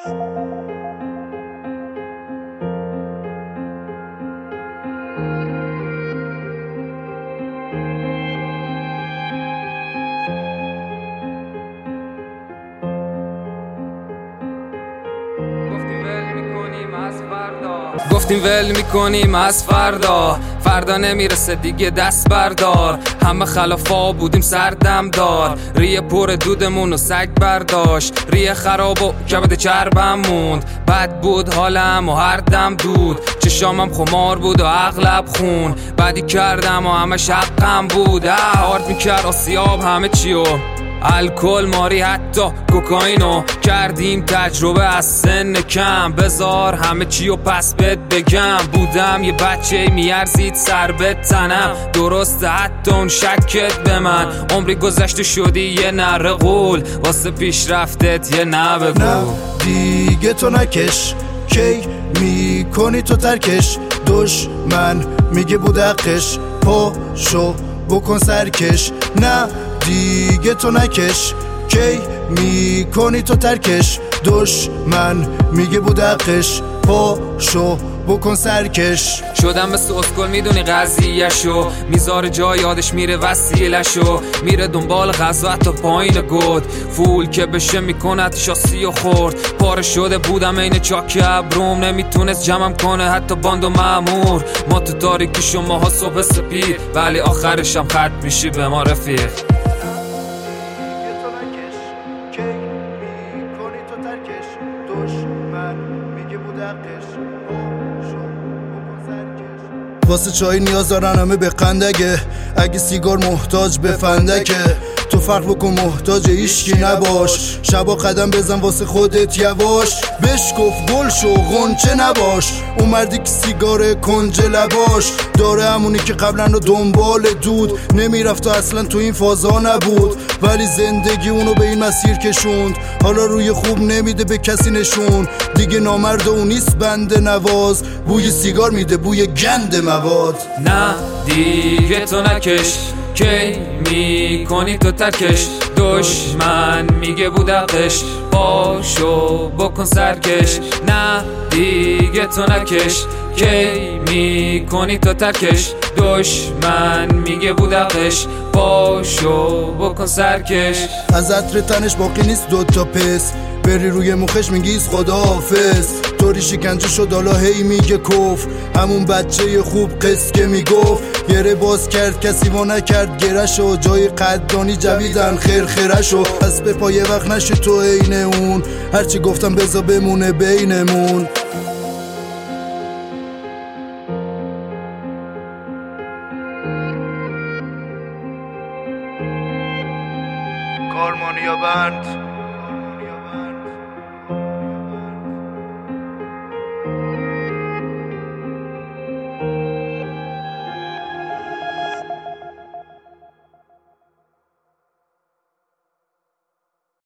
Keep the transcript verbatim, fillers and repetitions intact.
گفتیم ول میکنیم از فردا، فردا نمیرسه دیگه دست بردار. همه خلافا بودیم سردم دار، ریه پر دودمون و سگ برداشت، ریه خراب و کبد چربم موند. بد بود حالم و هر دم دود، چشامم خمار بود و اغلب خون. بدی کردم و همه حقم بود، هارد میکرد آسیاب همه چیو، الکل ماری حتی کوکائینو. کردیم تجربه از سن کم، بذار همه چی و پس بهت بگم. بودم یه بچه میارزید سر به تنم، درسته حتی اون شکت به من. عمری گذشته شدی یه نره غول، واسه پیشرفتت یه نه بگو. نه دیگه تو نکش، کی میکنی تو ترکش. دشمن میگه بودقش، پاشو بکن سرکش. نه دیگه تو نکش، کی میکنی تو ترکش. دشمن میگه بودقش، پاشو بکن سرکش. شدم مثل اسکل میدونی قضیهشو، میذاره جا یادش میره وسیلهشو، میره دنبال غذا تا پایین گود. فول که بشه میکند شاسی و خورد، پاره شده بودم این چاک ابروم، نمیتونست جمعم کنه حتی باند و مامور. ما تو تاریکی شماها صبح سپید، ولی آخرشم خرد میشی به ما رفیق. واسه چای نیاز دارن همه به قندگه، اگه سیگار محتاج به فندکه. تو فرق بکن محتاج ایشکی نباش، شبا قدم بزن واسه خودت یواش. بشکف گل شو غنچه نباش، اون مردی که سیگار کنج لباش داره، همونی که قبلا رو دنبال دود نمیرفت و اصلا تو این فازا نبود، ولی زندگی اونو به این مسیر کشوند. حالا روی خوب نمیده به کسی نشون، دیگه نامرد اون نیست بنده نواز، بوی سیگار میده بوی گند مواد. نه دیگه تو نکش، کی میکنی تو ترکش. دشمن میگه بودقش، پاشو بکن سرکش. نه دیگه تو نکش، کی میکنی تو ترکش. دشمن میگه بودقش، پاشو بکن سرکش. از عطر تنش باقی نیست دوتا پس، بری روی مخش میگیز خداحافظ. طوری شکنجه شد حالا هی میگه کف، همون بچه خوب قص که میگفت. گره باز کرد کسی وا نکرد گرشو، جای قدردانی جویدن خیر خیرشو. پس به پای وقت نشه تو عین اون، هرچی گفتم بذار بمونه بینمون. کارمانیا بند.